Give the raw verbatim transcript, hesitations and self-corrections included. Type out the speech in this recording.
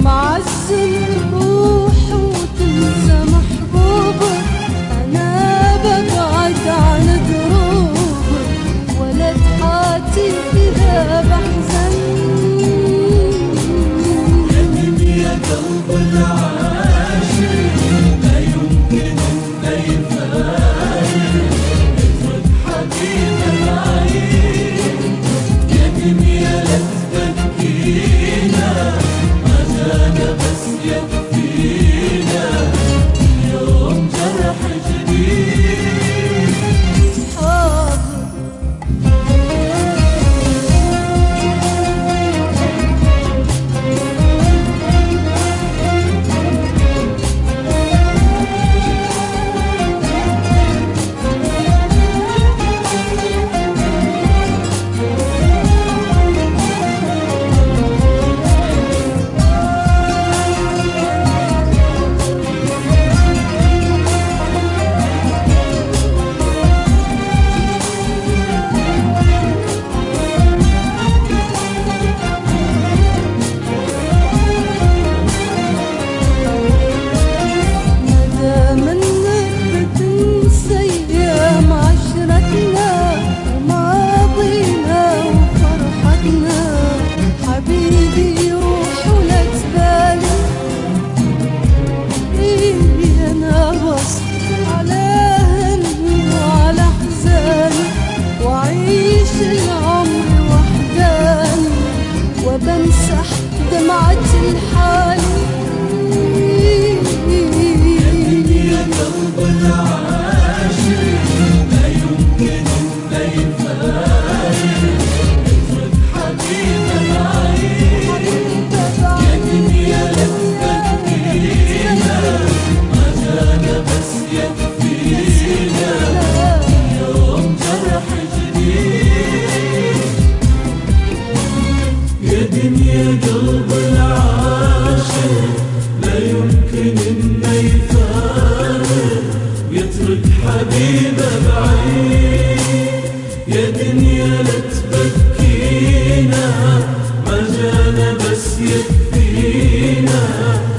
معزل تروح وتنسى محبوبك، أنا ببعد عن دروبك ولا تحاتي إذا بحزن. يتم يا قلب العاشق لا يمكن أن يفارق، اترك حبيب العين. يتم يا لا تبكينا، ما جانا بس يكفينا اليوم جرح جديد. حاضر بمسح دمعة الحال. يتم يا قلب العاشق لا يمكن أن يفارق، اترك حبيب العين. يتم يا لا تبكينا، ما جانا بس يكفينا اليوم جرح جديد. يا دنيا قلب العاشق لا يمكن انه يفارق، يترك حبيبه بعيد. يا دنيا لا تبكينا، ما جانا بس يكفينا